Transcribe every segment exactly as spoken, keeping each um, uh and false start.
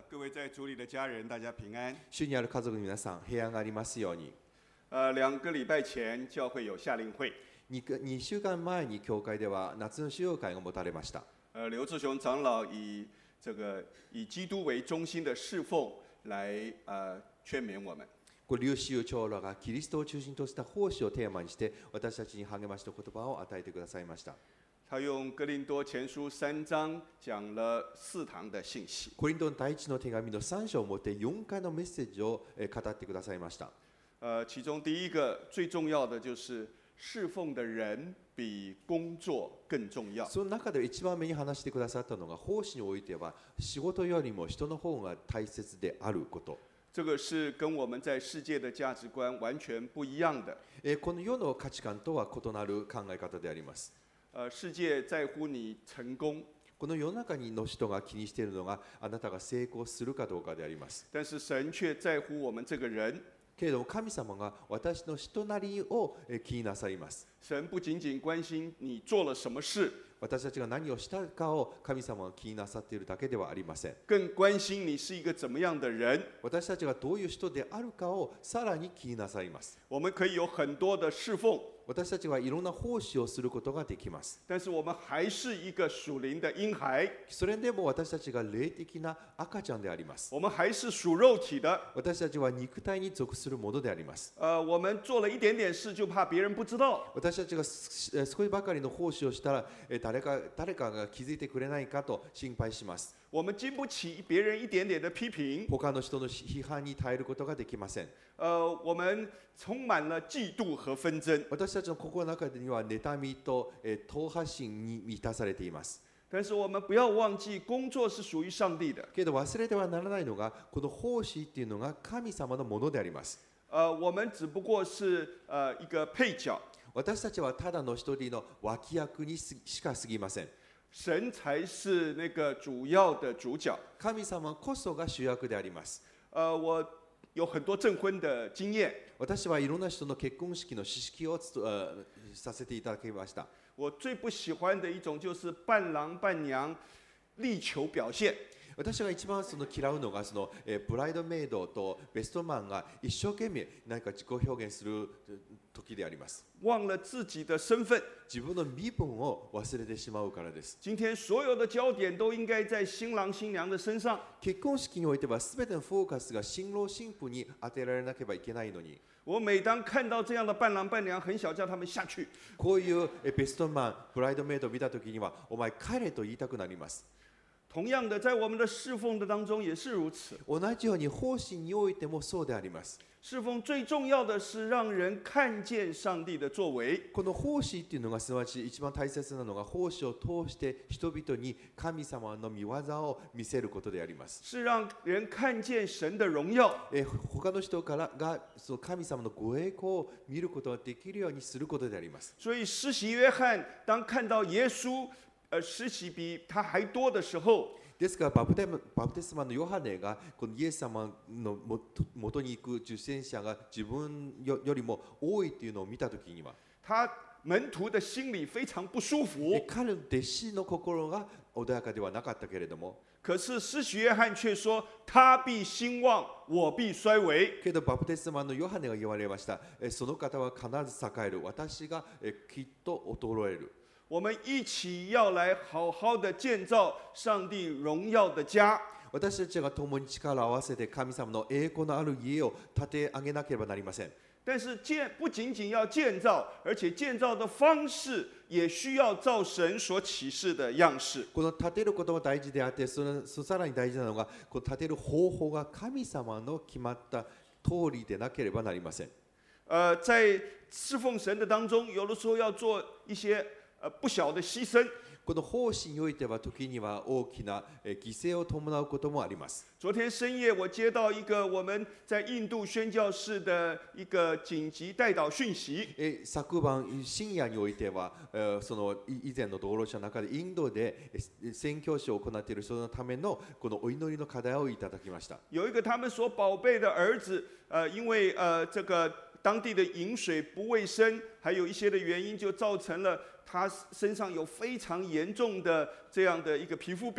各位在主里的家人，大家平安。 主にある家族の皆さん、平安がありますように。 呃，两个礼拜前，教会有夏令会。 2, 2週間前に教会では夏の修行会が持たれました。 呃，刘志雄长老以这个以基督为中心的侍奉来呃劝勉我们。 これ劉志雄長老がキリストを中心とした奉仕をテーマにして、私たちに励ましの言葉を与えてくださいました。 他用哥林多前书三章讲了四堂的信息。 コリントの第一の手紙のさん章をもってよんかいのメッセージを語ってくださいました。 呃，其中第一个最重要的就是侍奉的人比工作更重要。 その中で一番目に話してくださったのが、奉仕においては仕事よりも人の方が大切であること。 这个是跟我们在世界的价值观完全不一样的。 この世の価値観とは異なる考え方であります。 呃，世界在乎你成功。 この世の中の人が気にしているのが、あなたが成功するかどうかであります。 但是神却在乎我们这个人。 けれども神様が私の人なりを気になさいます。 神不仅仅关心你做了什么事， 私たちが何をしたかを神様が気になさっているだけではありません。 更关心你是一个怎么样的人。 私たちがどういう人であるかをさらに気になさいます。 我们可以有很多的侍奉。 私たちはいろんな奉仕をすることができます。 但是我们还是一个属灵的婴孩。 それでも私たちが霊的な赤ちゃんであります。 我们还是属肉体的。 私たちは肉体に属するものであります。 呃，我们做了一点点事就怕别人不知道。 私たちが少しばかりの奉仕をしたら、誰か誰かが気づいてくれないかと心配します。 我们经不起别人一点点的批评。 他の人の批判に耐えることができません。 呃，我们充满了嫉妒和纷争。 私たちの心の中には妬みと党派心に満たされています。 但是我们不要忘記、工作是属於上帝的。 けど忘れてはならないのが、この奉仕っていうのが神様のものであります。 呃，我们只不過是呃一個配角。 私たちはただの一人の脇役にしか過ぎません。 神才是那個主要的主角。 神様こそが主役であります。 呃，我有很多證婚的經驗。 私はいろんな人の結婚式の知識をさせていただきました。 我最不喜歡的一種就是伴郎伴娘力求表現。 私が一番その嫌うのが、そのブライドメイドとベストマンが一生懸命何か自己表現する時であります。 忘了自己的身份。 自分の身分を忘れてしまうからです。 今天所有的焦點都應該在新郎新娘的身上。 結婚式においては全てのフォーカスが新郎新婦に当てられなければいけないのに。 我每當看到這樣的伴郎伴娘，很想叫他們下去。 こういうベストマン、ブライドメイドを見た時には、お前帰れと言いたくなります。 同樣的，在我們的侍奉的當中也是如此。 同じように奉仕においてもそうであります。 侍奉最重要的是讓人看見上帝的作為。 この奉仕っていうのがすなわち一番大切なのが、奉仕を通して人々に神様の御業を見せることであります。 是讓人看見神的榮耀。 え他の人からがその神様のご栄光を見ることができるようにすることであります。 所以施洗約翰當看到耶穌呃施洗比他還多的時候， ですからバプテバプテスマのヨハネがこのイエス様のもとに行く受洗者が自分よりも多いというのを見たときには、 他門徒的心裡非常不舒服。 彼の弟子の心が穏やかではなかったけれども、 可是施洗約翰卻說：他必興旺，我必衰微。 けどバプテスマのヨハネが言われました。その方は必ず栄える。私がきっと衰える。 我们一起要来好好的建造上帝榮耀的家。 私たちが共に力を合わせて神様の栄光のある家を建て上げなければなりません。 但是建不仅仅要建造，而且建造的方式也需要照神所啟示的樣式。 この建てることも大事であって、そのさらに大事なのが、この建てる方法が神様の決まった通りでなければなりません。 呃，在侍奉神的當中，有的時候要做一些呃不小的犧牲。 この奉仕においては時には大きな犠牲を伴うこともあります。 昨天深夜我接到一個我們在印度宣教士的一個緊急代禱訊息。 昨晩深夜においては、その以前の道路者の中でインドで宣教師を行っている人のためのこのお祈りの課題をいただきました。 有一個他們所寶貝的兒子，呃，因為呃這個當地的飲水不衛生，還有一些的原因，就造成了他身上有非常嚴重的這樣的一個皮膚病。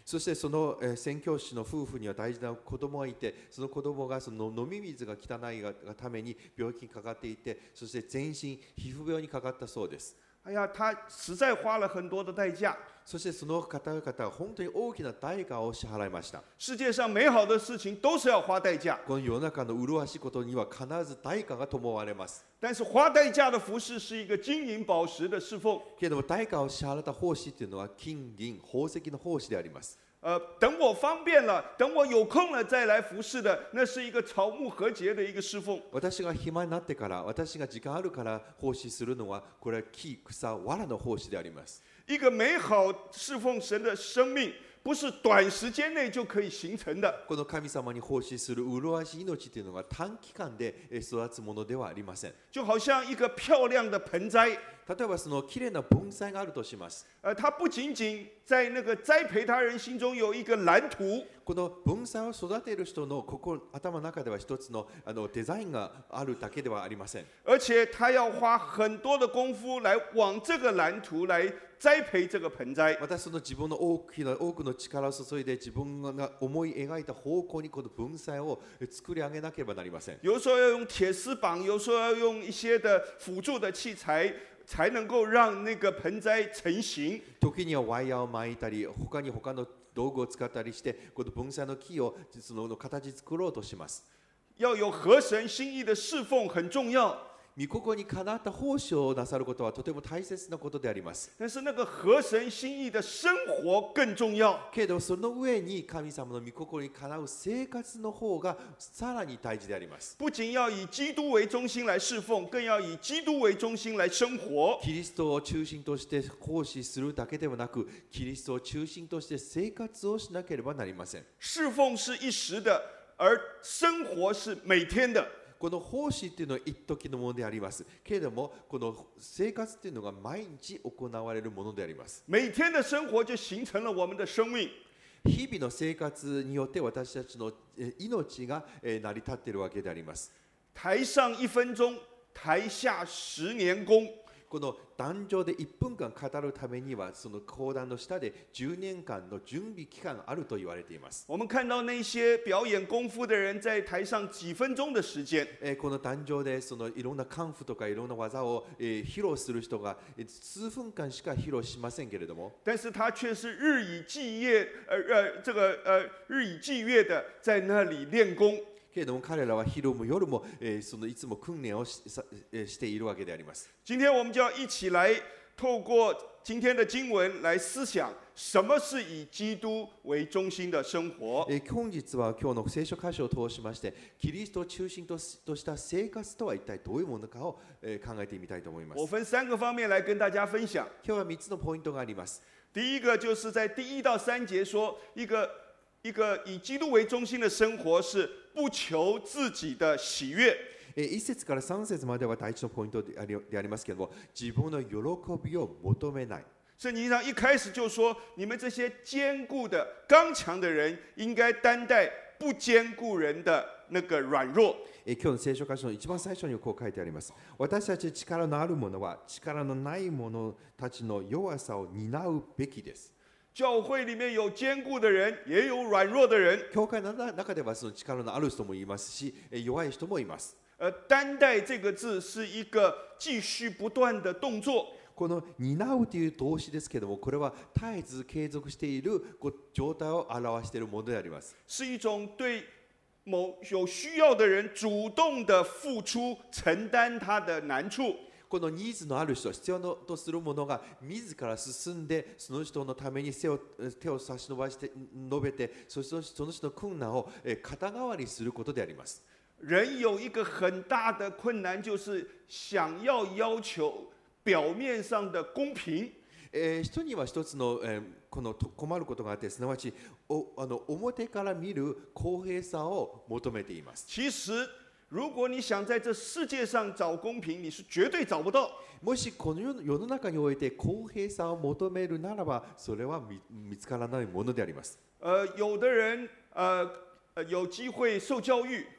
そしてその、えー宣教師の夫婦には大事な子供がいて、その子供がその飲み水が汚いがために病気にかかっていて、そして全身皮膚病にかかったそうです。 哎呀，他实在花了很多的代价。 そしてその方々は本当に大きな代価を支払いました。 世界上美好的事情都是要花代价， この世の中の麗しいことには必ず代価が伴われます。 但是花代价的服饰是一个金银宝石的侍奉。 けれども代価を支払った奉仕というのは金銀宝石の奉仕であります。 呃，等我方便了，等我有空了再来服侍的，那是一个草木和结的一个侍奉。 私が暇になってから、私が時間あるから奉仕するのは、これは木、草、藁の奉仕であります。 一个美好侍奉神的生命，不是短时间内就可以形成的。 この神様に奉仕する麗しい命というのが短期間で育つものではありません。 就好像一个漂亮的盆栽， 例えばその綺麗な盆栽があるとします。 呃，它不仅仅在那个栽培他人心中有一个蓝图， この盆栽を育てる人の心頭の中では一つのあのデザインがあるだけではありません。 而且他要花很多的功夫来往这个蓝图来栽培这个盆栽。 またその自分の大きな多くの力を注いで自分が思い描いた方向にこの盆栽を作り上げなければなりません。 有时候要用铁丝绑，有时候要用一些的辅助的器材，才能够让那个盆栽成型。 時にはワイヤーを巻いたり、他に他の道具を使ったりして、この盆栽の木をその形作ろうとします。 要有合神心意的侍奉很重要。 御心にかなった奉仕をなさることはとても大切なことであります。 但是那个合神心意的生活更重要。 けれどその上に神様の御心にかなう生活の方がさらに大事であります。 不仅要以基督为中心来侍奉，更要以基督为中心来生活。 キリストを中心として奉仕するだけではなく、キリストを中心として生活をしなければなりません。 侍奉是一時的，而生活是每天的。 この奉仕っていうのは一時のものであります。けれども、この生活っていうのが毎日行われるものであります。 每天的生活就形成了我们的生命。 日々の生活によって私たちの命が成り立っているわけであります。 台上一分鐘、台下十年功。 この壇上でいっぷんかん語るためには、その講談の下でじゅうねんかんの準備期間があると言われています。 我们看到那些表演功夫的人在台上几分鐘的時間。 この壇上でそのいろんなカンフとかいろんな技を披露する人が数分間しか披露しませんけれども、 但是他却是日以继夜，呃呃，这个呃日以继夜的在那里练功。 けれども彼らは昼も夜も、えー、そのいつも訓練を し, さしているわけであります。 今天我们就要一起来透过今天的经文来思想，什么是以基督为中心的生活。 えー、本日は今日の聖書箇所を通しまして、キリストを中心とした生活とは一体どういうものかを、えー、考えてみたいと思います。 我分三个方面来跟大家分享。 今日はみっつのポイントがあります。 第一个就是在第一到三節說，一個一個以基督為中心的生活是不求自己的喜悅。 一節から三節までは第一のポイントでありでありますけれども、自分の喜びを求めない。 聖經上一開始就說，你們這些堅固的、剛強的人，應該擔待不堅固人的那個軟弱。 今日の聖書箇所の一番最初にこう書いてあります。私たち力のある者は力のない者たちの弱さを担うべきです。 教會裡面有堅固的人，也有軟弱的人。 教会の中ではその力のある人もいますし、弱い人もいます。 呃，擔待這個字是一個繼續不斷的動作。 この担うという動詞ですけれども、これは絶えず継続している状態を表しているものであります。 是一種對某有需要的人主動的付出，承擔他的難處。 このニーズのある人、必要とするものが自ら進んで、その人のために手を手を差し伸ばして述べて、そしてその人の困難を肩代わりすることであります。 人有一個很大的困難，就是想要要求表面上的公平。 えー、人には一つの、えー、この困ることがあって、すなわちおあの表から見る公平さを求めています。 其實如果你想在這世界上找公平，你是絕對找不到。 もしこの世の中において公平さを求めるならば、それは 見, 見つからないものであります。 呃，有的人呃有機會受教育。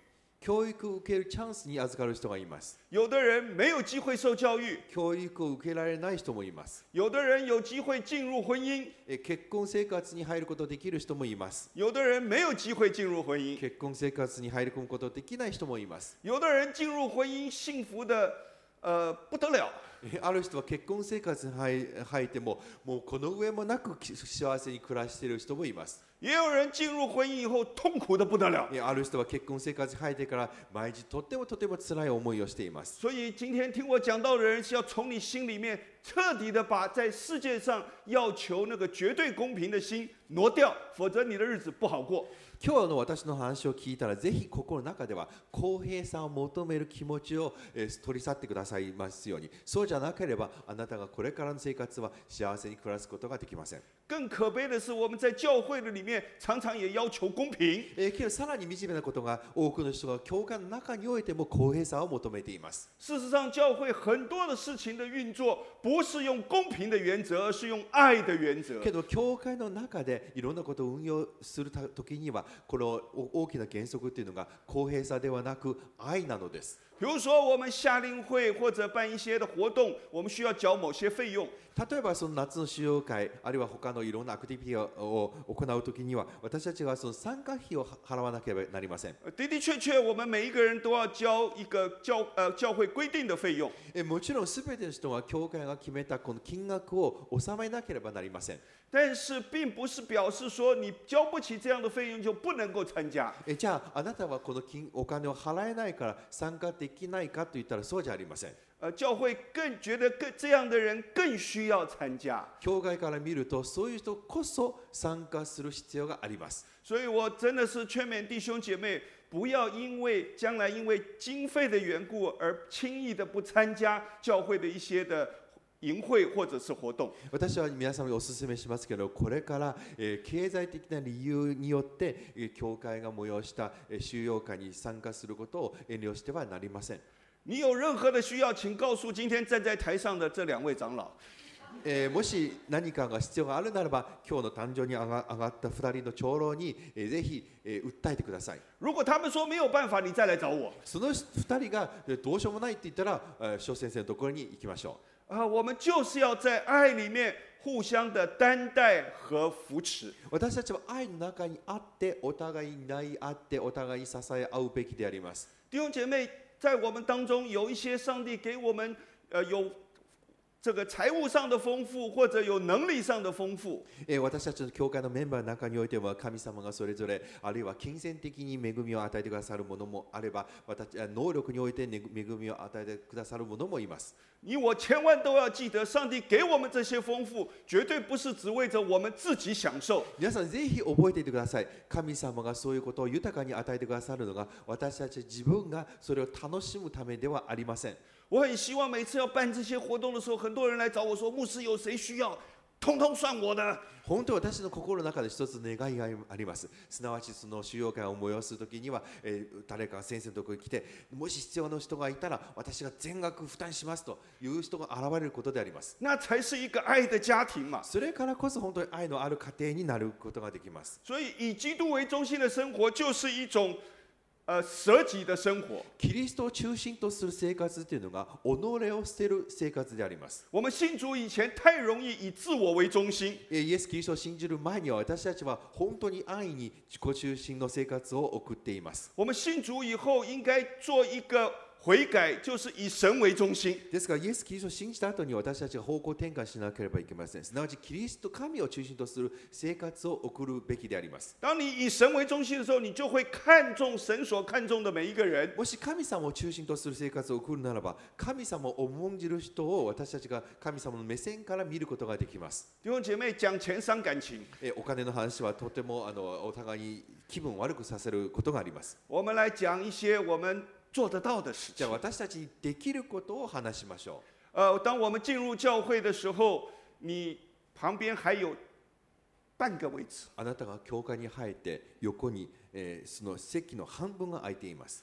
教育を受けるチャンスに預かる人がいます。 有的人没有机会受教育， 教育を受けられない人もいます。 有的人有机会进入婚姻， え結婚生活に入ることできる人もいます。 有的人没有机会进入婚姻， 結婚生活に入り込むことできない人もいます。 有的人进入婚姻幸福的呃不得了， えある人は結婚生活に入入ってももうこの上もなく幸せに暮らしている人もいます。 也有人进入婚姻以后痛苦的不得了。 えある人は結婚生活に入ってから毎日とってもとても辛い思いをしています。 所以今天听我讲道的人是要从你心里面彻底的把在世界上要求那个绝对公平的心挪掉，否则你的日子不好过。 今日の私の話を聞いたらぜひ心の中では公平さを求める気持ちを、えー、取り去ってくださいますように。そうじゃなければあなたがこれからの生活は幸せに暮らすことができません。 更可悲的是，我们在教会的里面常常也要求公平。 えー、けどさらに惨めなことが多くの人が教会の中においても公平さを求めています。 事实上，教会很多的事情的运作不是用公平的原则，而是用愛的原則。 けど教会の中でいろんなことを運用するときにはこの大きな原則というのが公平さではなく愛なのです。 比如说，我们夏令会或者办一些的活动，我们需要缴某些費用。 例えばその夏の修養会あるいは他のいろんなアクティビティを行うときには私たちはその参加費を払わなければなりません。 的的確確，我們每一個人都要交一個教呃教會規定的費用。 えもちろんすべての人は教会が決めたこの金額を納めなければなりません。 但是並不是表示說你交不起這樣的費用就不能夠參加。 えじゃああなたはこの金お金を払えないから参加できないかと言ったらそうじゃありません。 呃，教會更覺得更這樣的人更需要參加。 教会から見るとそういう人こそ参加する必要があります。 所以我真的是勸勉弟兄姐妹，不要因為將來因為經費的緣故而輕易的不參加教會的一些的營會或者是活動。 私は皆様にお勧めしますけど、これから、えー、経済的な理由によって、えー、教会が催した、えー、収容会に参加することを遠慮してはなりません。 你有任何的需要，請告訴今天站在台上的這兩位長老。 えー、もし何かが必要があるならば、今日の誕生に上が、上がったふたりの長老に、えー、ぜひ、えー、訴えてください。 如果他們說沒有辦法，你再來找我。 そのふたりがどうしようもないって言ったら、えー、翔先生のところに行きましょう。啊，我們就是要在愛裡面互相的擔待和扶持。 私たちは愛の中にあって、お互いに愛あって、お互いに支え合うべきであります。 弟兄姐妹，在我們當中有一些上帝給我們，呃，有這個財務上的豐富，或者有能力上的豐富。 え私たちの教会のメンバーの中においては神様がそれぞれあるいは金銭的に恵みを与えてくださるものもあれば、私能力において恵みを与えてくださるものもいます。 你我千萬都要記得，上帝給我們這些豐富，絕對不是只為着我們自己享受。 皆さんぜひ覚えていてください。神様がそういうことを豊かに与えてくださるのが、私たち自分がそれを楽しむためではありません。 我很希望每次要辦這些活動的時候，很多人來找我說，牧師有誰需要，通通算我的。 本当私の心の中で一つ願いがあります。すなわちその修養会を催すときには、えー、誰か先生のところに来て、もし必要な人がいたら私が全額負担しますという人が現れることであります。 那才是一個愛的家庭嘛。 それからこそ本当に愛のある家庭になることができます。 所以以基督為中心的生活就是一種呃捨己的生活。 キリストを中心とする生活というのが己を捨てる生活であります。 我們信主以前太容易以自我為中心。 イエス・キリストを信じる前には私たちは本当に愛に自己中心の生活を送っています。 我們信主以後應該做一個悔改，就是以神為中心。 ですからイエス・キリストを信じた後に私たちが方向転換しなければいけません。すなわちキリスト神を中心とする生活を送るべきであります。 當你以神為中心的時候，你就會看重神所看重的每一個人。 もし神様を中心とする生活を送るならば、神様を重んじる人を私たちが神様の目線から見ることができます。 弟兄姐妹，講錢傷感情。 えお金の話はとてもあのお互いに気分を悪くさせることがあります。 我們來講一些我們做得到的事情。 じゃあ私たちにできることを話しましょう。呃，當我們進入教會的時候，你旁邊還有半個位置。 あなたが教會に入って横に、えー、その席の半分が空いています。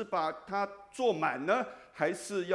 當你看見有人在找位置的時候，你是把它坐滿呢，還是要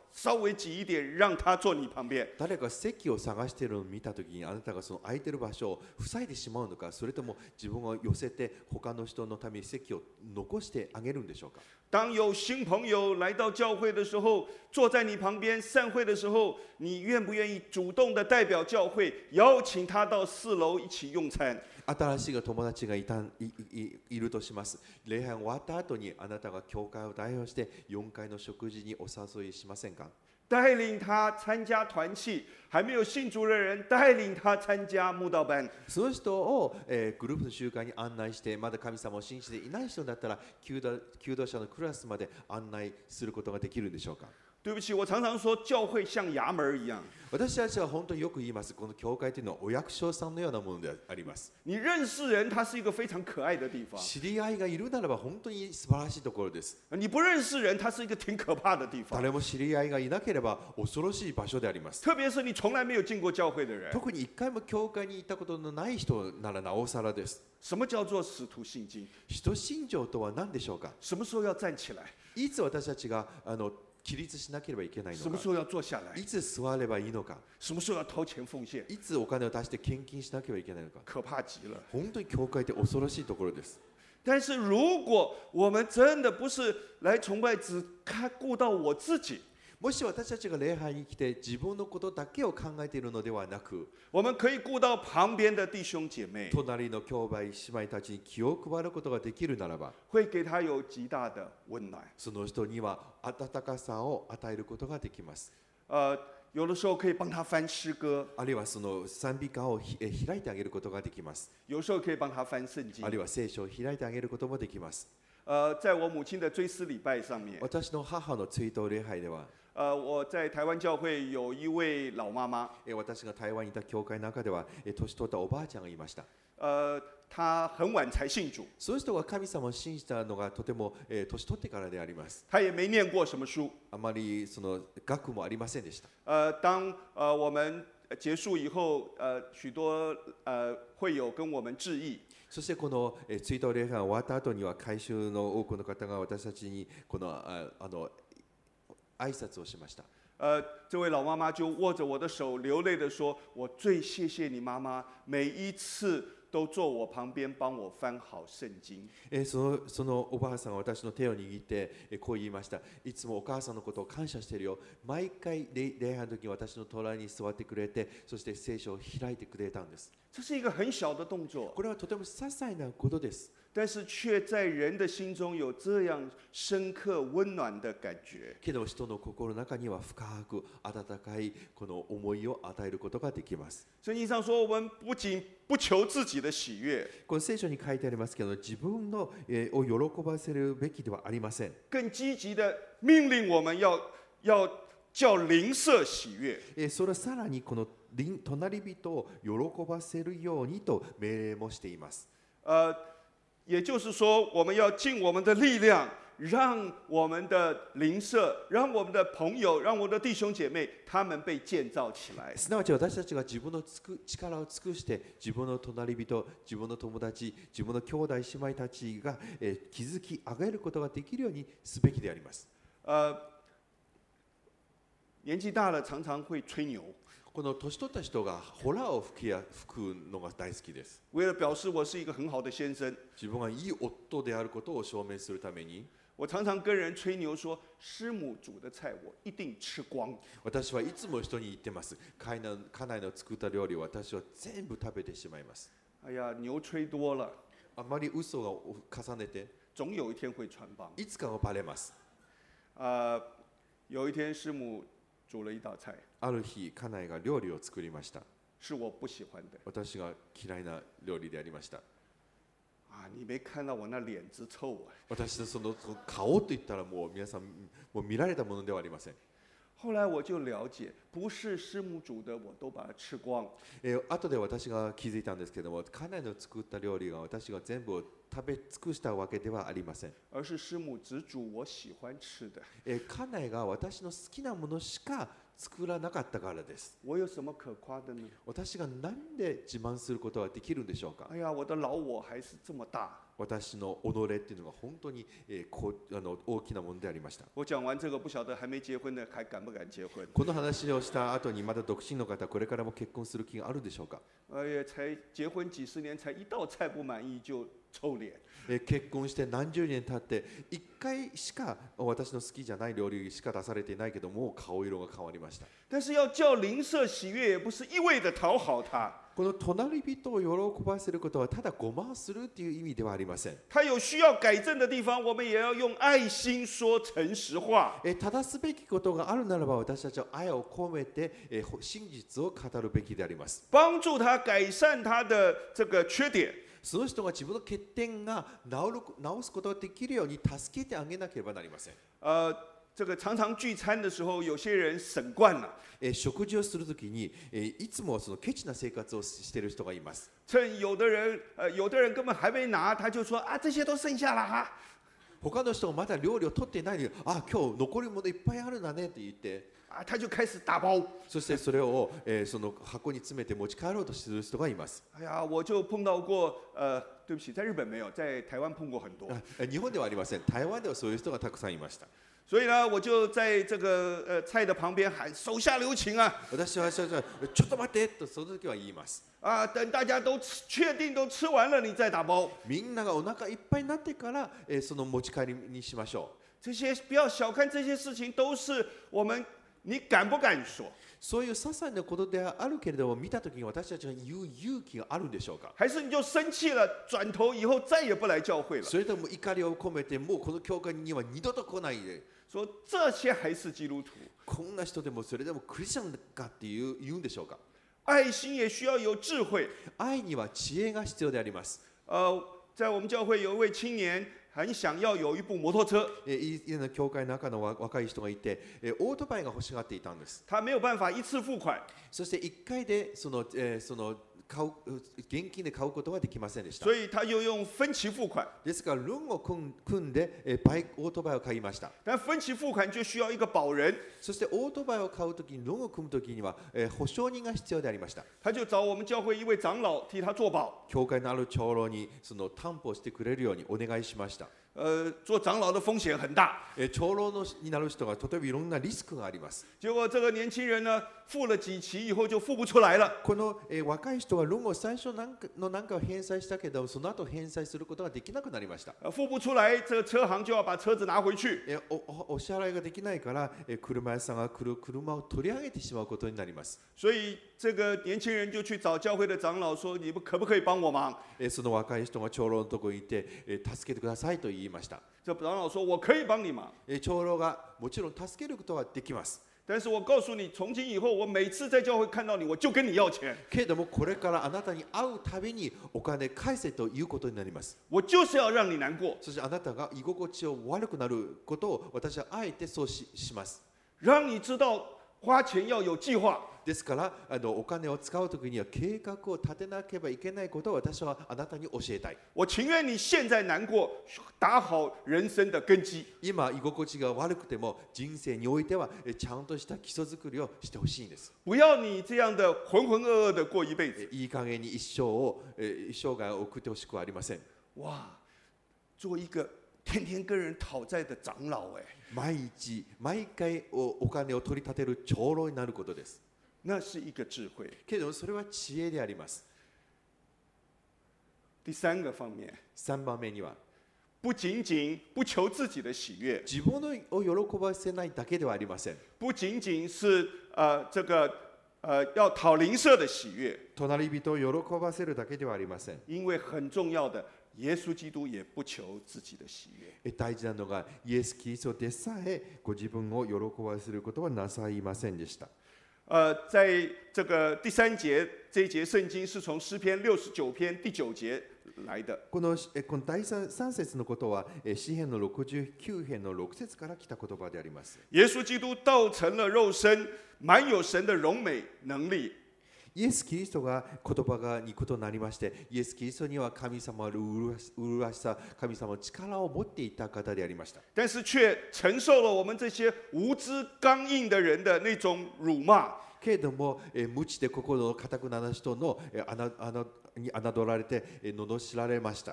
稍微挤一点，让他坐你旁边。 誰か席を探しているのを見たときに、あなたがその空いている場所を塞いでしまうのか、それとも自分を寄せて他の人のために席を残してあげるんでしょうか。 当有新朋友来到教会的时候，坐在你旁边散会的时候，你愿不愿意主动的代表教会，邀请他到四楼一起用餐？ 新しい友達がいたいいいるとします。礼拝が終わった後にあなたが教会を代表してよんかいの食事にお誘いしませんか。 带领他参加团契，还没有信主的人带领他参加慕道班。 その人を、えー、グループの集会に案内して、まだ神様を信じていない人だったら求道求道者のクラスまで案内することができるんでしょうか。 对不起，我常常说教会像衙門一样。 私たちは本当によく言います。この教会というのはお役所さんのようなものであります。 你认识人，它是一个非常可爱的地方。 知り合いがいるならば本当に素晴らしいところです。 你不认識人，它是一个挺可怕的地方。 誰も知り合いがいなければ恐ろしい場所であります。 特別是你从来没有进过教会的人。 特に一回も教会に行ったことのない人ならなおさらです。 什么叫做使徒信经？ 使徒信条とは何でしょうか。 什么时候要站起来？ いつ私たちがあの起立しなければいけないのか。 什么时候要坐下来？ いつ座ればいいのか。 什么时候要掏钱奉献？ いつお金を出して献金しなければいけないのか。 可怕极了。 本当に教会って恐ろしいところです。 但是如果我们真的不是来崇拜，只看顾到我自己。 もし私たちが礼拝に来て自分のことだけを考えているのではなく、 我们可以顾到旁边的弟兄姐妹， 隣の兄弟姉妹たちに気を配ることができるならば、 会给他有极大的温暖。 その人には温かさを与えることができます。 呃，有的时候可以帮他翻诗歌， あるいはその賛美歌をひえ開いてあげることができます。 有时候可以帮他翻圣经あ。るいは聖書を開いてあげることもできます。 呃，在我母亲的追思礼拜上面， 私の母の追悼礼拝では、 呃，我在台湾教会有一位老妈妈， え私が台湾にいた教会の中では、え年取ったおばあちゃんがいました。 呃，她很晚才信主， その人が神様を信じたのがとても、え年取ってからであります。 她也没念过什么书。 あまりその学もありませんでした。 呃，当呃我们结束以后，呃，许多呃会友跟我们致意。 そしてこのえ追悼礼拝が終わった後には改宗の多くの方が私たちにこのああの挨拶をしました。 呃，这位老妈妈就握着我的手，流泪地说：“我最谢谢你妈妈，每一次都坐我旁边帮我翻好圣经。” えそのそのおばあさんが私の手を握ってえこう言いました。いつもお母さんのことを感謝しているよ。毎回礼礼拝の時に私の隣に座ってくれて、そして聖書を開いてくれたんです。 这是一个很小的动作， これはとても些細なことです。 但是却在人的心中有这样深刻温暖的感觉。 けど人の心の中には深く温かいこの思いを与えることができます。 圣经上说，我们不仅不求自己的喜悦， この聖書に書いてありますけど、自分の、えー、を喜ばせるべきではありません。 更积极的命令我们要要叫邻舍喜悦。 えー、それはさらにこの隣人を喜ばせるようにと命令もしています。 呃，也就是说，我们要尽我们的力量，让我们的邻舍、让我们的朋友、让我们的弟兄姐妹，他们被建造起来。 すなわち私たちが自分のつく力を尽くして自分の隣人、自分の友達、自分の兄弟姉妹たちが、えー、築き上げることができるようにすべきであります。 呃，年纪大了常常会吹牛。 この年取った人がホラーを吹きや吹くのが大好きです。 为了表示我是一个很好的先生， 自分がいい夫であることを証明するために、 我常常跟人吹牛说，师母煮的菜我一定吃光。 私はいつも人に言ってます。家内の家内の作った料理を私は全部食べてしまいます。 哎呀，牛吹多了， あまり嘘を重ねて、 总有一天会穿帮。 いつかはバレます。 呃，有一天师母煮了一道菜， ある日、家内が料理を作りました。 是我不喜欢的。 私が嫌いな料理でありました。 啊，你没看到我那脸之臭啊！ 私のその顔と言ったらもう皆さんもう見られたものではありません。 后来我就了解，不是师母煮的，我都把它吃光。 えー、後で私が気づいたんですけども、家内の作った料理が私が全部食べ尽くしたわけではありません。 而是师母只煮我喜欢吃的。 えー、家内が私の好きなものしか作らなかったからです。 我有什么可夸的呢？ 私が何で自慢することができるんでしょうか。 哎呀，我的老我还是这么大。 私の己っていうのが本当に、えー、こうあの大きなものでありました。 我讲完这个，不晓得还没结婚的还敢不敢结婚？ この話をした後にまだ独身の方、これからも結婚する気があるでしょうか。 哎呀，才结婚几十年，才一道菜不满意就臭脸。 えー結婚して何十年経っていっかいしか私の好きじゃない料理しか出されていないけどもう顔色が変わりました。 但是要叫邻舍喜悦，也不是一味的討好他。 この隣人を喜ばせることはただごまをするという意味ではありません。 他有需要改正的地方，我们也要用爱心说诚实话。 えー正すべきことがあるならば私たちは愛を込めて、えー真実を語るべきであります。 帮助他改善他的这个缺点。 その人が自分の欠点が治る治すことができるように助けてあげなければなりません。 呃，这个常常聚餐的时候，有些人省惯了， えー食事をするときに、えーいつもそのケチな生活をしている人がいます。 趁有的人呃有的人根本还没拿，他就说啊这些都剩下了哈。 他の人がまだ料理を取っていないのに、あ、今日残り物いっぱいあるんだねと言って、 啊，他就开始打包。 そしてそれを、えーその箱に詰めて持ち帰ろうとする人がいます。 哎呀，我就碰到过，呃，对不起，在日本没有，在台湾碰过很多。 あ日本ではありません。台湾ではそういう人がたくさんいました。 所以呢，我就在这个呃菜的旁边喊手下留情啊私はちょっと待ってとその時は言います。 啊！等大家都吃确定都吃完了，你再打包。 みんながお腹いっぱいになってから、えーその持ち帰りにしましょう。 这些不要小看这些事情，都是我们你敢不敢说？ そういう些細なことであるけれども、見たときに私たちが言う勇気があるんでしょうか。 还是你就生气了，转头以后再也不来教会了？ それとも怒りを込めて、もうこの教会には二度と来ないで。 说这些还是基督徒？ こんな人でもそれでもクリスチャンかっていう言うんでしょうか。 爱心也需要有智慧。 愛には知恵が必要であります。 呃，在我们教会有一位青年，很想要有一部摩托車。 えー以前の教会の中の若い人がいて、えーオートバイが欲しがっていたんです。 他没有办法一次付款， そしていっかいでその、えーその買う現金で買うことはできませんでした。 所以他就用分期付款。 ですからルンを組ん組んで、えーバイクオートバイを買いました。 但分期付款就需要一个保人， そしてオートバイを買うときにルンを組むときには、えー保証人が必要でありました。 他就找我们教会一位長老替他做保。 教会のある長老にその担保してくれるようにお願いしました。 呃，做長老的風險很大。 えー長老のになる人が例えばいろんなリスクがあります。 結果這個年輕人呢，付了幾期以後就付不出來了。 この、えー若い人はローンを最初なんかの何かを返済したけど、その後返済することができなくなりました。 呃付不出來，這個車行就要把車子拿回去。 えーおおお支払いができないから、えー車屋さんが来る車を取り上げてしまうことになります。 所以這個年輕人就去找教會的長老說：你們可不可以幫我忙？ えーその若い人が長老のところにいて、えー助けてくださいと言いました。 這長老說：我可以幫你忙。 えー長老がもちろん助けることはできます。 但是我告訴你，從今以後，我每次在教會看到你，我就跟你要錢。 けれどもこれからあなたに会うたびにお金返せということになります。 我就是要讓你難過， そしてあなたが居心地を悪くなることを私はあえてそう し, します。 讓你知道花錢要有計劃。 ですからあのお金を使うときには計画を立てなければいけないことを私はあなたに教えたい。 我情願你現在難過，打好人生的根基。 今居心地が悪くても人生においてはえちゃんとした基礎作りをしてほしいんです。 不要你這樣的渾渾噩噩的過一輩子。 いい加減に一生をえ一生涯を送ってほしくはありません。 哇，做一個天天跟人討債的長老，哎， 毎日毎回おお金を取り立てる長老になることです。 那是一個智慧。 けれどもそれは知恵であります。 第三個方面， さんばんめには不僅僅不求自己的喜悅， 自分を喜ばせないだけではありません。 不僅僅是呃這個呃要討鄰舍的喜悅， 隣人を喜ばせるだけではありません。 因為很重要的，耶穌基督也不求自己的喜悅。 大事なのがイエス・キリストでさえご自分を喜ばせることはなさいませんでした。 呃，在这个第三節這一節聖經是從詩篇六十九篇第九節來的。 このえこの第三三節のことはえ詩編のろくじゅうきゅう編のろく節から来た言葉であります。 耶穌基督道成了肉身，滿有神的榮美能力。 イエス・キリストが言葉が肉となりまして、イエス・キリストには神様の麗しさ、神様の力を持っていた方でありました。 但是却承受了我們這些無知剛硬的人的那種辱罵。 けれども、え無知で心の固くなる人のえあなあなに侮られてえ罵られました。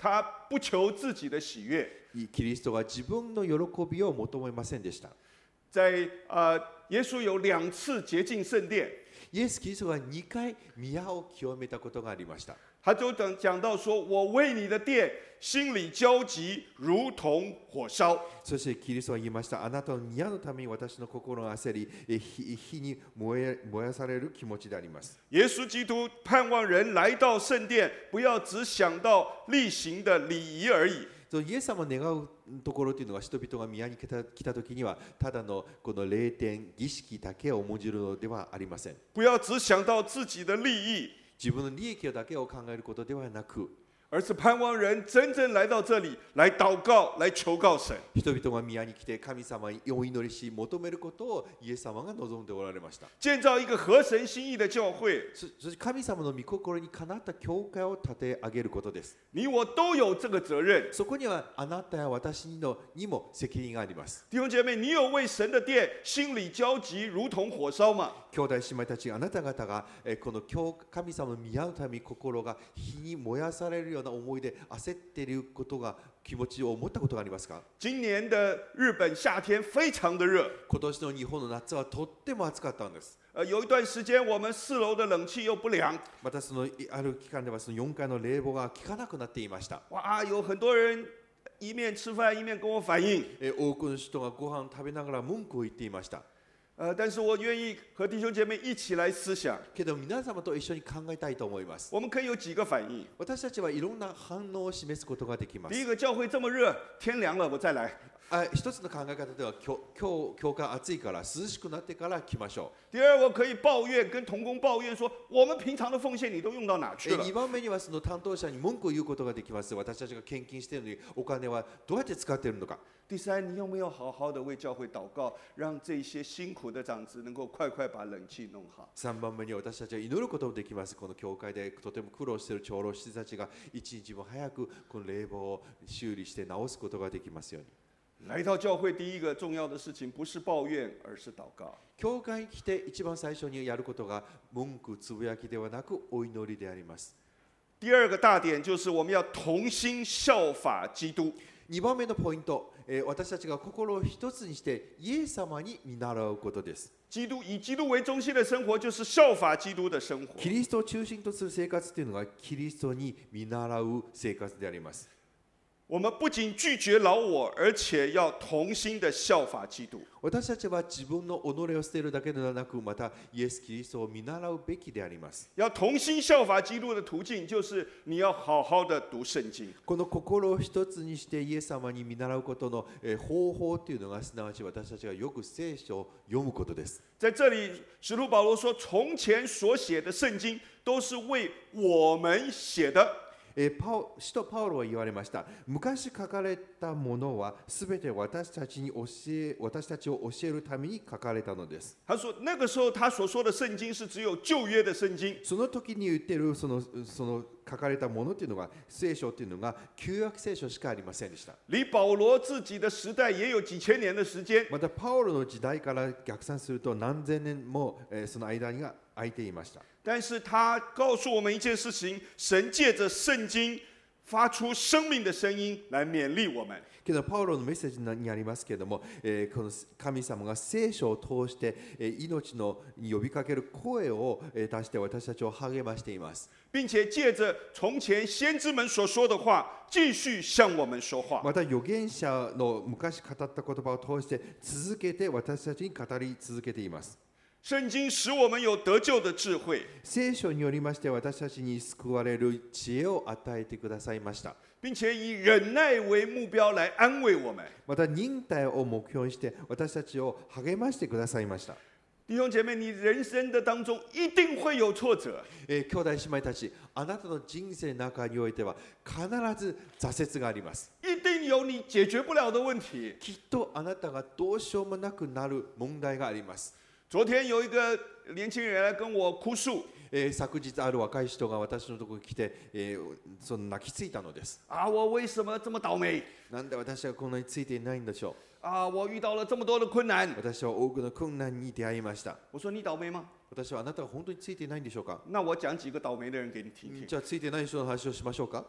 他不求自己的喜悦。 キリストが自分の喜びを求めませんでした。 在呃，耶稣有两次洁净圣殿， イエス・キリストがにかい宮を清めたことがありました。 他就讲讲到说：“我为你的殿心里焦急，如同火烧。” そしてキリストは言いました。あなたの宮のために私の心が焦り、火火に燃え燃やされる気持ちであります。 耶稣基督盼望人来到圣殿，不要只想到例行的礼仪而已。 イエス様を願うところというのは、人々が宮に来た来た時にはただのこの霊典儀式だけを重んじるのではありません。 不要只想到自己的利益， 自分の利益だけを考えることではなく、 而是盼望人真正来到这里，来祷告，来求告神。 人々が宮に来て神様にお祈りし求めることをイエス様が望んでおられました。 建造一个合神心意的教会， そして神様の御心にかなった教会を立て上げることです。 你我都有这个责任。 そこにはあなたや私のにも責任があります。 弟兄姐妹，你有为神的殿心里焦急，如同火烧吗？ 兄弟姉妹たち、あなた方がこの神様の宮のために心が火に燃やされるような思いで焦っていることが、気持ちを持ったことがありますか？ 今年的日本夏天非常的热。 今年の日本の夏はとっても暑かったんです。 呃，有一段时间我们四楼的冷气又不良。 またそのある期間ではそのよんかいの冷房が効かなくなっていました。 哇，有很多人一面吃饭一面跟我反映。 え多くの人がご飯食べながら文句を言っていました。 呃，但是我愿意和弟兄姐妹一起来思想。 けど皆様と一緒に考えたいと思います。 我们可以有几个反应。 私たちはいろんな反応を示すことができます。 第一个，教会这么热，天凉了我再来。 あ一つの考え方では、今日今日教会暑いから涼しくなってから来ましょ第二，我可以抱怨，跟同工抱怨说，我们平常的奉献你都用到哪去う。 了？ にばんめにはその担当者に文句を言うことができます。私たちが献金しているのにお金はどうやって使っているのか。 第三，你有没有好好的为教会祷告，让这些辛苦的长子能够快快把冷气弄好？ さんばんめに私たちは祈ることもできます。この教会でとても苦労している長老師たちが一日も早くこの冷房を修理して直すことができますように。 来到教会第一个重要的事情不是抱怨，而是祷告。 教会に来て一番最初にやることが文句つぶやきではなくお祈りであります。 第二个大点就是我们要同心效法基督。 にばんめのポイント、えー、私たちが心を一つにしてイエス様に見習うことです。 基督以基督为中心的生活，就是效法基督的生活。 キリストを中心とする生活というのがキリストに見習う生活であります。 我们不仅拒绝老我，而且要同心的效法基督。 私たちは自分の己を捨てるだけではなく、またイエス・キリストを見習うべきであります。 要同心效法基督的途径，就是你要好好的读圣经。 この心を一つにしてイエス様に見習うことの方法というのが、すなわち私たちがよく聖書を読むことです。 在这里，使徒保罗说，从前所写的圣经都是为我们写的。 えー、パオ使徒パウロは言われました。昔書かれたものはすべて私たちに教え私たちを教えるために書かれたのです。 他说，那个时候他所说的圣经是只有旧约的圣经。 その時に言っているそのその書かれたものというのが、聖書というのが旧約聖書しかありませんでした。 离保罗自己的時代也有幾千年的時間。 またパウロの時代から逆算すると何千年も、えー、その間にが空いていました。 但是他告訴我們一件事情，神借着聖經發出生命的聲音來勉勵我們。 けどパウロのメッセージにありますけれども、えー、この神様が聖書を通して、えー、命の呼びかける声を、えー、出して私たちを励ましています。 並且借着從前先知們所說的話，繼續向我們說話。 また預言者の昔語った言葉を通して続けて私たちに語り続けています。 聖經使我們有得救的智慧。 聖書によりまして私たちに救われる知恵を与えてくださいました。 並且以忍耐為目標來安慰我們。 また忍耐を目標にして私たちを励ましてくださいました。 弟兄姐妹，你人生的當中一定會有挫折。 えー、兄弟姉妹たち、あなたの人生の中においては必ず挫折があります。 一定有你解決不了的問題。 きっとあなたがどうしようもなくなる問題があります。 昨天有一個年輕人來跟我哭訴。 えー、昨日ある若い人が私のところに来て、えー、その泣きついたのです。 啊，我為什麼這麼倒霉？ なんで私はこんなについていないんでしょう。 啊，我遇到了這麼多的困難。 私は多くの困難に出会いました。 我說你倒霉嗎？ 私はあなたが本当についていないんでしょうか。 那我講幾個倒霉的人給你聽聽。 じゃあついてない人の話をしましょうか。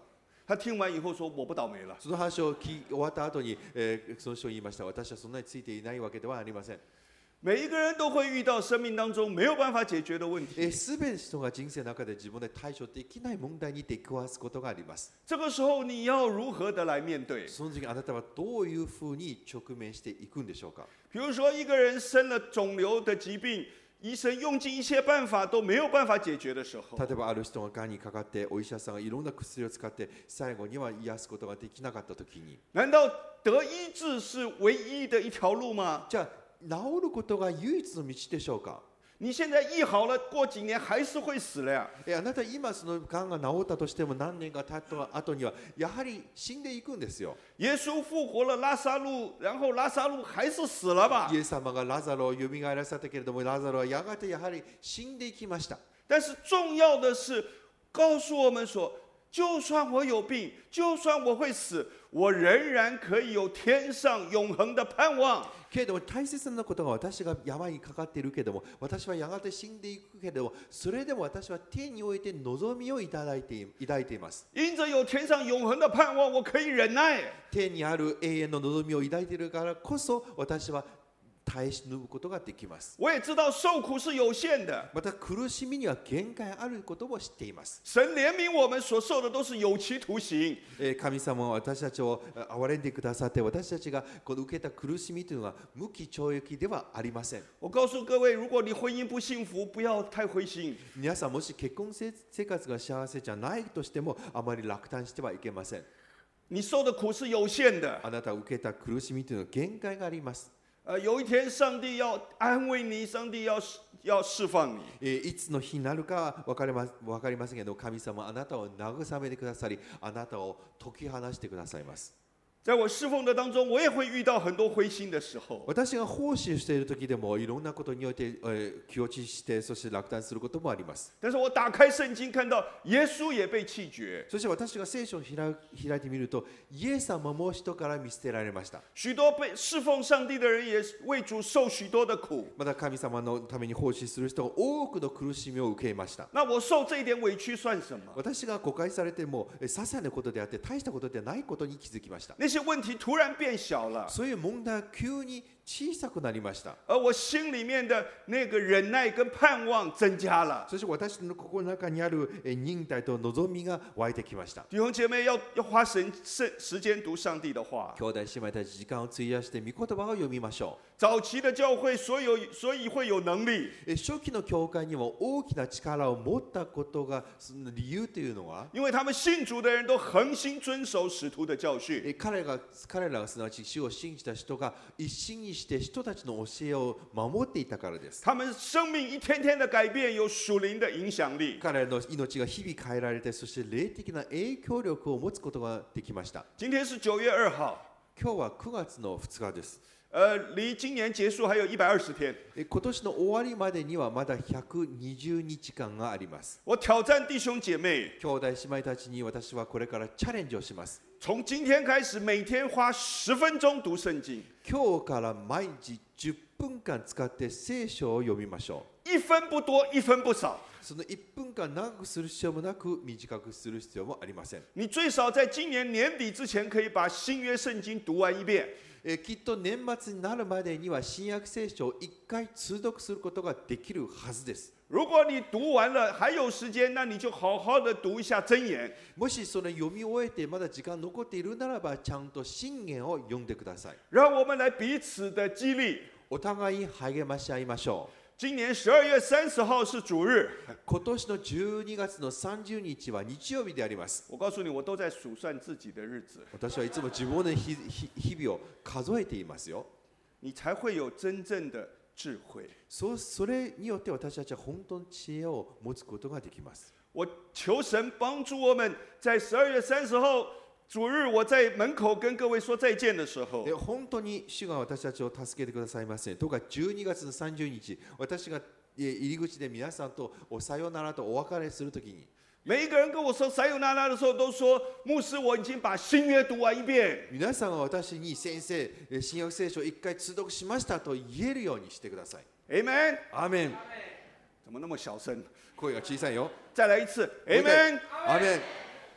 他听完以后说：“我不倒霉了。 その話を聞き終わった後に、えーその人は言いました。私はそんなについていないわけではありません。” 每一个人都会遇到生命当中没有办法解决的问えー、 题。 すべての人が人生の中で自分で対処できない問題に出くわすことがあります。 这个时候你要如何的来面对？ その時あなたはどういうふうに直面していくんでしょうか。 比如说，一个人生了肿瘤的疾病，医生用尽一切办法都没有办法解决的时候， 例えばある人ががんにかかってお医者さんがいろんな薬を使って最後には癒すことができなかった時に、 难道得医治是唯一的一条路吗？ じゃあ治ることが唯一の道でしょうか。 你现在医好了，过几年还是会死了呀。 えあなた今そのがんが治ったとしても何年か経った後にはやはり死んでいくんですよ。 耶稣复活了拉撒路，然后拉撒路还是死了吧イ？エス様がラザロを蘇らせたけれども、ラザロはやがてやはり死んでいきました。 但是重要的是告诉我们说，就算我有病，就算我会死，我仍然可以有天上永恒的盼望。 けれども大切なことが、私が病にかかっているけれども、私はやがて死んでいくけれども、それでも私は天において望みをいただいて抱いています。 因着有天上永恒的盼望，我可以忍耐。 天にある永遠の望みを抱いているからこそ、私は耐え忍ぶことができます。 我也知道受苦是有限的， また苦しみには限界あることも知っています。 神怜悯我们所受的都是有期徒刑。 えー神様は私たちを憐れんでくださって、私たちがこの受けた苦しみというのは無期懲役ではありません。 我告诉各位，如果你婚姻不幸福，不要太灰心。 皆さん、もし結婚生活が幸せじゃないとしても、あまり落胆してはいけません。 你受的苦是有限的。 あなたが受けた苦しみというのは限界があります。 呃，有一天上帝要安慰你，上帝要要释放你。 えーいつの日になるかは分かりま分かりませんけど、神様はあなたを慰めてくださり、あなたを解き放してくださいます。 在我侍奉的当中，我也会遇到很多灰心的时候。 私が奉仕している時でも、いろんなことにおいて、えー気落ちして、そして落胆することもあります。 但是我打开圣经，看到耶稣也被弃绝， そして私が聖書を開開いてみると、イエス様も人から見捨てられました。 许多被侍奉上帝的人也为主受许多的苦。 また神様のために奉仕する人が多くの苦しみを受けました。 那我受这一点委屈算什么？ 私が誤解されても、え些細なことであって大したことではないことに気づきました。 那些问题突然变小了， そういう問題は急に小さくなりました。 而我心里面的那个忍耐跟盼望增加了。 そして私の心の中にあるえ忍耐と望みが湧いてきました。 弟兄姐妹要要花神圣时间读上帝的话。 兄弟姉妹たち、時間を費やして御言葉を読みましょ早期的教会所有所以会有能力， う。え初期の教会にも大きな力を持ったことが、その理由というのは、 因为他们信主的人都恒心遵守使徒的教训。 え彼が彼らがすなわち主を信じた人が一心にして人たちの教えを守っていたからです。 他们生命一天天的改变，有属灵的影响力。 彼らの命が日々変えられて、そして霊的な影響力を持つことができました。 今天是九月二号， 今日はくがつのふつかです。 呃，离今年结束还有一百二十天。 え今年の終わりまでにはまだひゃくにじゅうにちかんがあります。 我挑战弟兄姐妹， 兄弟姉妹たちに私はこれからチャレンジをします。 从今天开始，每天花十分钟读圣经， 今日から毎日じゅっぷんかん使って聖書を読みましょ一分不多，一分不少。 う。そのいっぷんかん長くする必要もなく、短くする必要もありません。 你最少在今年年底之前，可以把新约圣经读完一遍。 えきっと年末になるまでには新約聖書をいっかい通読することができるはずです。 如果你读完了还有时间，那你就好好的读一下箴言。 もしその読み終えてまだ時間残っているならば、ちゃんと箴言を読んでください。 让我们来彼此的激励。 お互い励まし合いましょう。 今年十二月三十号是主日， 今年のじゅうにがつのさんじゅうにちは日曜日であります。 我告诉你，我都在数算自己的日子， 私はいつも自分の日日日々を数えていますよ。 你才会有真正的智慧。 そうそれによって私たちは本当の知恵を持つことができます。 我求神帮助我们，在十二月三十号主日，我在门口跟各位说再见的时候で、本当に主が私たちを助けてくださいますね。どうかじゅうにがつのさんじゅうにち、私がえ入り口で皆さんとおさよならとお別れするときに、 每一个人跟我说撒有那拉的时候，都说牧師，我已经把新約读完一遍。 皆さんは私に先生、え新約聖書を一回通読しましたと言えるようにしてください。 Amen。 アーメン。 怎么那么小声？ 声が小さいよ。 再来一次。 もう一回 Amen。 アーメン。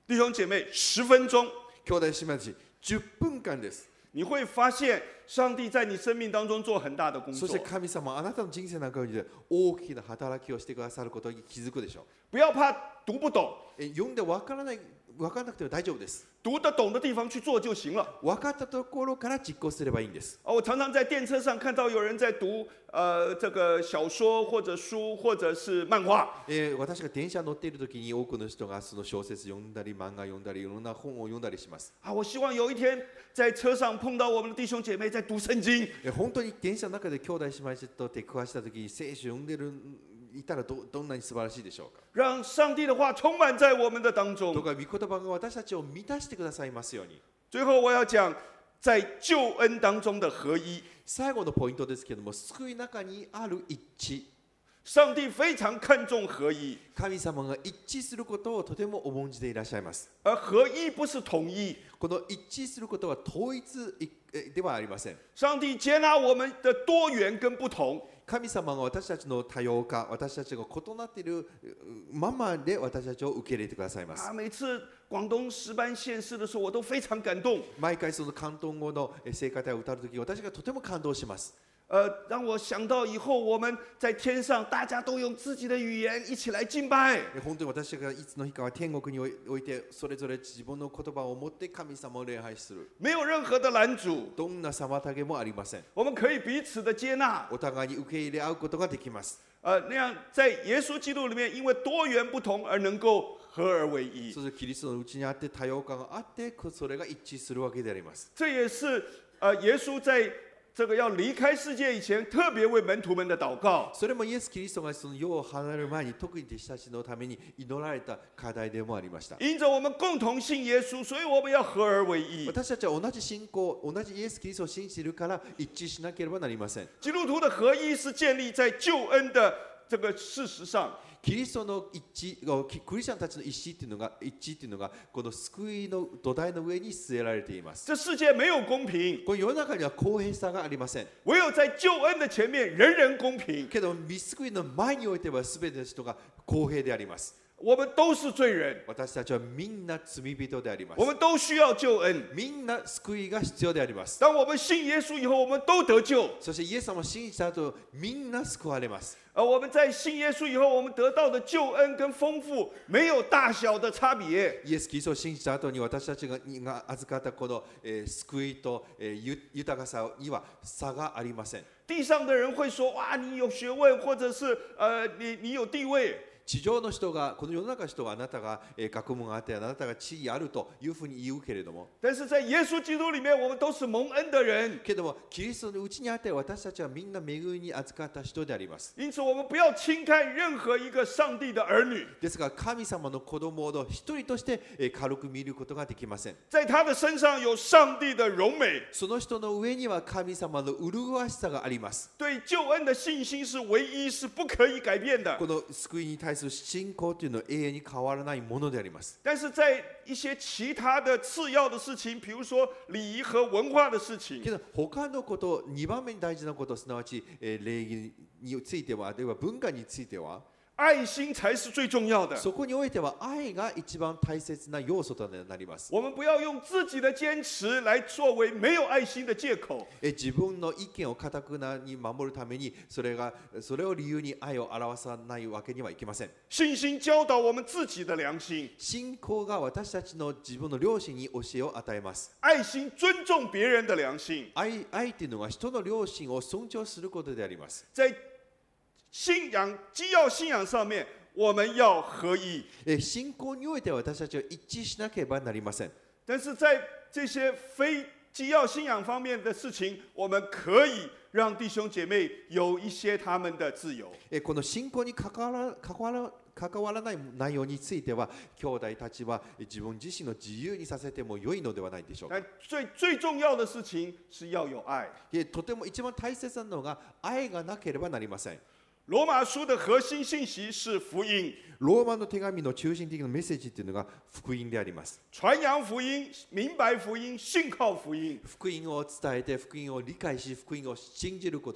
弟兄姐妹，十分钟， 兄弟姉妹たち、じゅっぷんかんです。 你会发现上帝在你生命当中做很大的工作。 そして神様はあなたの人生の中で大きな働きをしてくださることに気づくでしょう。 不要怕读不懂， え読んで分からない、分からなくても大丈夫です。 读得懂的地方去做就行了。 分かったところから実行すればいいんです。 啊，我常常在电车上看到有人在读呃这个小说或者书或者是漫画。 えー、私が電車に乗っている時に多くの人がその小説読んだり漫画読んだりいろんな本を読んだりします。 啊，我希望有一天在车上碰到我们的弟兄姐妹在读聖經。 え本当に電車の中で兄弟姉妹と出くわした時に聖書を読んでるいたら ど, どんなに素晴らしいでしょうか。 让上帝的話充滿在我們的當中。 どうか御言葉が私たちを満たしてくださいますように。 最後我要講在救恩當中的合一。 最後のポイントですけれども、救いの中にある一致。 上帝非常看重合一。 神様が一致することをとても重んじていらっしゃいます。 而合一不是統一。 この一致することは統一ではありません。 上帝接納我們的多元跟不同。 神様が私たちの多様化、私たちが異なっているままで私たちを受け入れてくださいます。 啊，每次廣東詩班獻詩的時候，我都非常感動。 毎回その広東語の聖歌隊を歌うとき、私がとても感動します。 呃，让我想到以後我們在天上，大家都用自己的語言一起來敬拜。 本当に私がいつの日かは天国において、それぞれ自分の言葉を持って神様を礼拝する。 沒有任何的攔阻。 どんな妨げもありません。 我們可以彼此的接納。 お互いに受け入れ合うことができます。 呃，那樣在耶穌基督裡面，因為多元不同而能夠合而為一。 そしてキリストのうちにあって多様化があって、それが一致するわけであります。 這也是呃耶穌在這個要離開世界以前，特別為門徒們的禱告。 それもイエス・キリストがその世を離れる前に、特に弟子たちのために祈られた課題でもありました。 因着我們共同信耶穌，所以我們要合而為一。 私たちは同じ信仰、同じイエス・キリストを信じているから一致しなければなりません。 基督徒的合一是建立在救恩的這個事實上。 キリストの一致、クリスチャンたちの一致っていうのが、一致っていうのがこの救いの土台の上に据えられています。 這世界沒有公平。 この世の中には公平さがありません。 唯有在救恩的前面，人人公平。 けど、御救いの前においては全ての人が公平であります。 我們都是罪人。 私たちはみんな罪人であります。 我們都需要救恩。 みんな救いが必要であります。 當我們信耶穌以後，我們都得救。 そしてイエス様を信じた後、みんな救われます。 而我們在信耶穌以後，我們得到的救恩跟豐富，沒有大小的差別。 イエス・キリストを信じた後に私たちが預かったこの、えー、救いと、えー、豊かさには差がありません。 地上的人會說：哇，你有學問，或者是呃，你你有地位。 地上の人が、この世の中の人があなたが、えー、学問があってあなたが地位あるというふうに言うけれども、 但是在耶穌基督裡面，我們都是蒙恩的人。 けどもキリストのうちにあって私たちはみんな恵みに預かった人であります。 因此，我們不要輕看任何一個上帝的兒女。 ですが神様の子供の一人として、えー、軽く見ることができません。 在他的身上有上帝的榮美。 その人の上には神様の麗わしさがあります。 對救恩的信心是唯一，是不可以改變的。 この救いに対する信仰というのは永遠に変わらないものであります。 但是在一些其他的次要的事情，比如說禮儀和文化的事情， けど他のこと、にばんめに大事なこと、すなわち、えー、礼儀については、あるいは文化については、 愛心才是最重要的。 そこにおいては愛が一番大切な要素となります。 我們不要用自己的堅持來作為沒有愛心的借口。 え自分の意見を固くなに守るために、それがそれを理由に愛を表さないわけにはいきません。 信心教導我們自己的良心。 信仰が私たちの自分の良心に教えを与えます。 愛心尊重別人的良心。 愛、愛というのは人の良心を尊重することであります。 在信仰、基要信仰上面，我們要合一。 信仰においては私たちは一致しなければなりません。 但是在這些非基要信仰方面的事情，我們可以讓弟兄姐妹有一些他們的自由。 この信仰に関わら、関わら関わらない内容については、兄弟たちは自分自身の自由にさせても良いのではないでしょうか。 最最重要的事情是要有愛。 とても一番大切なのが愛がなければなりません。 羅馬書的核心信息是福音。 ローマの手紙の中心的なメッセージというのが福音であります。 傳揚福音、明白福音、信靠福音。 福音を伝えて、福音を理解し、福音を信じることです。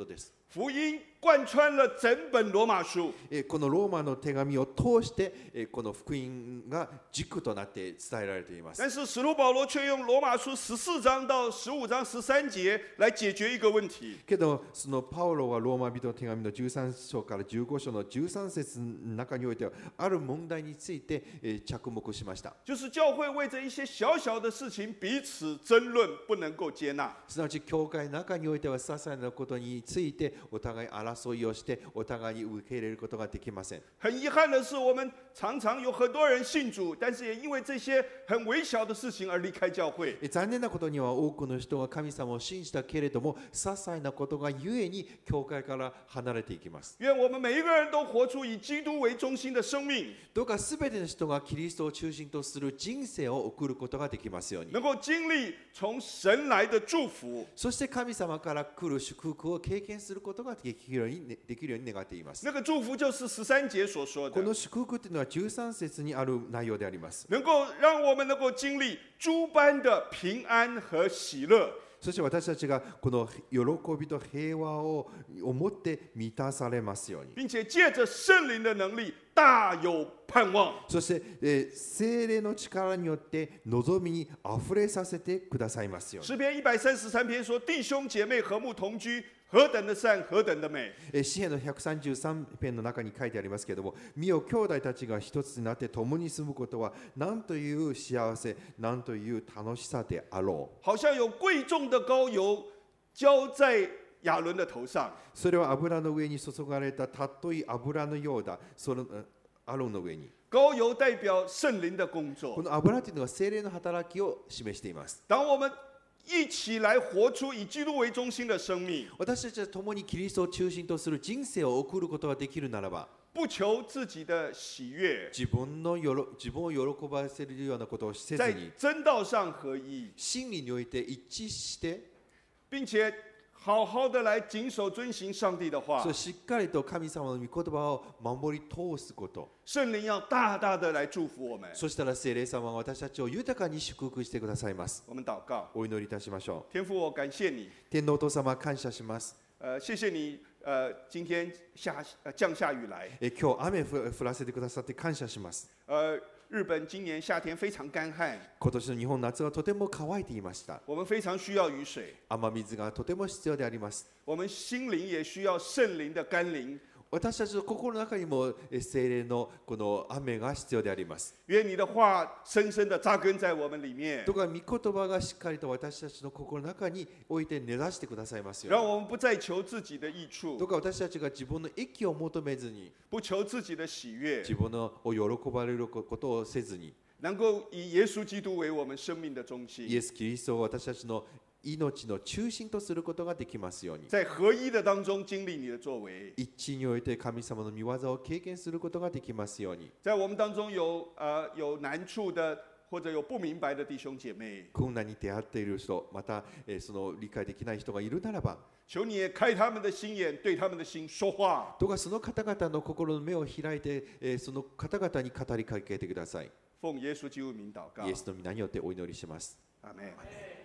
福音贯穿了整本罗马书。 えーこのローマの手紙を通して、えーこの福音が軸となって伝えられています。 但是使徒保罗却用罗马书十四章到十五章十三节来解决一个问题。 けどそのパウロはローマ人の手紙のじゅうさん章からじゅうご章のじゅうさん節の中においてはある問題について、えー着目しました。 就是教会为着一些小小的事情彼此争论，不能够接纳。 すなわち教会の中においては些細なことについてお互い争いをしてお互いに受け入れることができません。 很遗憾的是，我们常常有很多人信主，但是也因为这些很微小的事情而离开教会。 え残念なことには多くの人が神様を信じたけれども些細なことがゆえに教会から離れていきます。 愿我们每一个人都活出以基督为中心的生命， どうかすべての人がキリストを中心とする人生を送ることができますように。 能够经历从神来的祝福。 そして神様から来る祝福を経験することができるようにできるように願っています。 那个祝福就是十三节所说的， この祝福というのはじゅうさん節にある内容であります。 能够让我们能够经历诸般的平安和喜乐。 そして私たちがこの喜びと平和を思って満たされますように。 并且借着圣灵的能力大有盼望。 そして、えー、聖霊の力によって望みにあふれさせてくださいますように。 诗篇一百三十三篇说：“弟兄姐妹和睦同居，何等的善，何等的美。” えー詩篇のひゃくさんじゅうさん編の中に書いてありますけれども、見よ兄弟たちが一つになって共に住むことは何という幸せ、何という楽しさであろう。 好像有贵重的膏油浇在亚伦的头上。 それは油の上に注がれたたっとい油のようだ。そのアロンの上に。 膏油代表圣灵的工こ作。 の油というのは聖霊の働きを示しています。 当我们一起来活出以基督为中心的生命， 私たちは共にキリストを中心とする人生を送ることができるならば、 不求自己的喜悦， 自分のよろ自分を喜ばせるようなことをせず在に、 真道上合一， 真理において一致して、 并且好好的来谨守遵行上帝的话そ。うしっかりと神様の御言葉を守り通すこと。 圣灵要大大的来祝福我们。 そしたら聖霊様は私たちを豊かに祝福してくださいます。 我们祷告， お祈りいたしましょ天父，我感谢你， う。天皇お父様感謝します。 呃，谢谢你，呃，今天下呃降下雨来， え今日雨ふ降らせてくださって感謝します。 呃，日本今年夏天非常干旱， 今年の日本夏はとても乾いていました。 我们非常需要雨水， 雨水がとても必要であります。 我们心灵也需要圣灵的甘霖。 私たちの心の中にもえ聖霊のこの雨が必要であります。 愿你的话深深的扎根在我们里面， どうか御言葉がしっかりと私たちの心の中に置いて根ざしてくださいますように。 让我们不再求自己的益处， どうか私たちが自分の益を求めずに、 不求自己的喜悦， 自分のを喜ばれることをせずに、 能够以耶稣基督为我们生命的中イ心， エス・キリストを私たちの命の中心とすることができますように。 在合一的当中经历你的作为。 一致において神様の御業を経験することができますように。 在我们当中有呃有难处的或者有不明白的弟兄姐妹， 困難に出会っている人、また、えーその理解できない人がいるならば、 求你也开他们的心眼，对他们的心说话。 どうかその方々の心の目を開いて、えーその方々に語りかけてください。 奉耶稣基督名祷告イエ，スの皆によってお祈りします。 阿门。